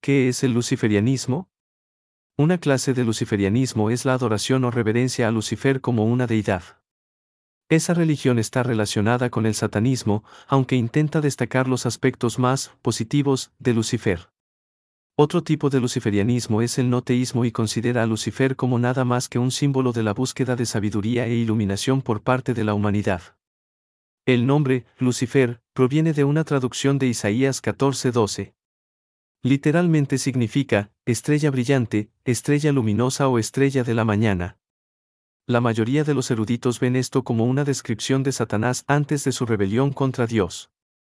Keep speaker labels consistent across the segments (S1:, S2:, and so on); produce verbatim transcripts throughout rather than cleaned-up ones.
S1: ¿Qué es el luciferianismo? Una clase de luciferianismo es la adoración o reverencia a Lucifer como una deidad. Esa religión está relacionada con el satanismo, aunque intenta destacar los aspectos más positivos de Lucifer. Otro tipo de luciferianismo es el no teísmo y considera a Lucifer como nada más que un símbolo de la búsqueda de sabiduría e iluminación por parte de la humanidad. El nombre, Lucifer, proviene de una traducción de Isaías catorce doce. Literalmente significa, estrella brillante, estrella luminosa o estrella de la mañana. La mayoría de los eruditos ven esto como una descripción de Satanás antes de su rebelión contra Dios.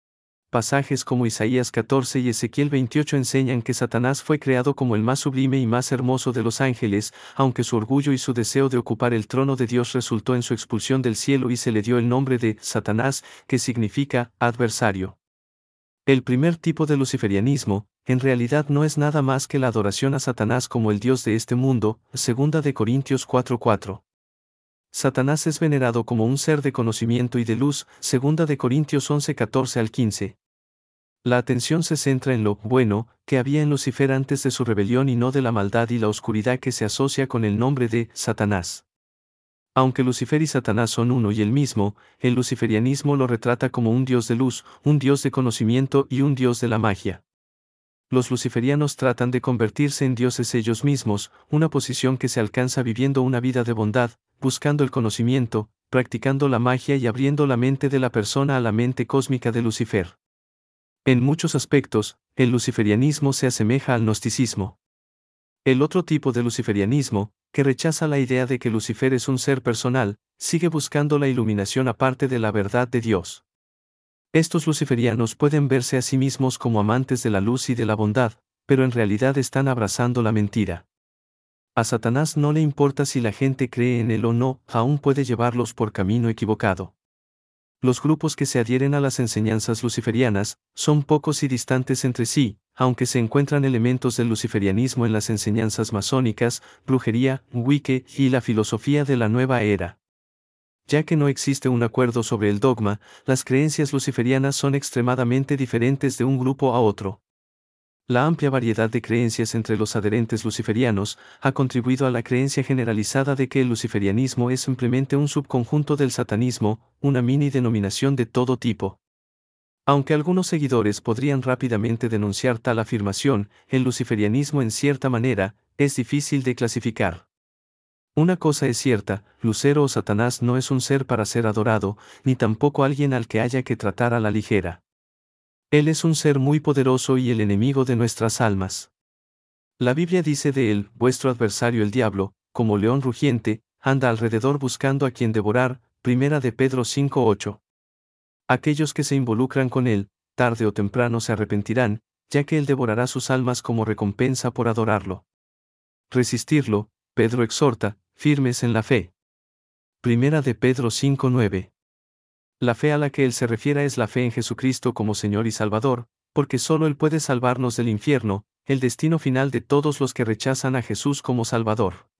S1: Pasajes como Isaías catorce y Ezequiel veintiocho enseñan que Satanás fue creado como el más sublime y más hermoso de los ángeles, aunque su orgullo y su deseo de ocupar el trono de Dios resultó en su expulsión del cielo y se le dio el nombre de Satanás, que significa adversario. El primer tipo de luciferianismo, en realidad no es nada más que la adoración a Satanás como el Dios de este mundo, segunda de Corintios cuatro cuatro. Satanás es venerado como un ser de conocimiento y de luz, segunda de Corintios once catorce al quince. La atención se centra en lo bueno que había en Lucifer antes de su rebelión y no de la maldad y la oscuridad que se asocia con el nombre de Satanás. Aunque Lucifer y Satanás son uno y el mismo, el luciferianismo lo retrata como un dios de luz, un dios de conocimiento y un dios de la magia. Los luciferianos tratan de convertirse en dioses ellos mismos, una posición que se alcanza viviendo una vida de bondad, buscando el conocimiento, practicando la magia y abriendo la mente de la persona a la mente cósmica de Lucifer. En muchos aspectos, el luciferianismo se asemeja al gnosticismo. El otro tipo de luciferianismo, que rechaza la idea de que Lucifer es un ser personal, sigue buscando la iluminación aparte de la verdad de Dios. Estos luciferianos pueden verse a sí mismos como amantes de la luz y de la bondad, pero en realidad están abrazando la mentira. A Satanás no le importa si la gente cree en él o no, aún puede llevarlos por camino equivocado. Los grupos que se adhieren a las enseñanzas luciferianas son pocos y distantes entre sí, aunque se encuentran elementos del luciferianismo en las enseñanzas masónicas, brujería, Wicca y la filosofía de la nueva era. Ya que no existe un acuerdo sobre el dogma, las creencias luciferianas son extremadamente diferentes de un grupo a otro. La amplia variedad de creencias entre los adherentes luciferianos ha contribuido a la creencia generalizada de que el luciferianismo es simplemente un subconjunto del satanismo, una mini denominación de todo tipo. Aunque algunos seguidores podrían rápidamente denunciar tal afirmación, el luciferianismo en cierta manera es difícil de clasificar. Una cosa es cierta, Lucero o Satanás no es un ser para ser adorado, ni tampoco alguien al que haya que tratar a la ligera. Él es un ser muy poderoso y el enemigo de nuestras almas. La Biblia dice de él, vuestro adversario el diablo, como león rugiente, anda alrededor buscando a quien devorar, primera de Pedro cinco ocho. Aquellos que se involucran con él, tarde o temprano se arrepentirán, ya que él devorará sus almas como recompensa por adorarlo. Resistirlo, Pedro exhorta, firmes en la fe. Primera de Pedro cinco nueve. La fe a la que él se refiere es la fe en Jesucristo como Señor y Salvador, porque solo Él puede salvarnos del infierno, el destino final de todos los que rechazan a Jesús como Salvador.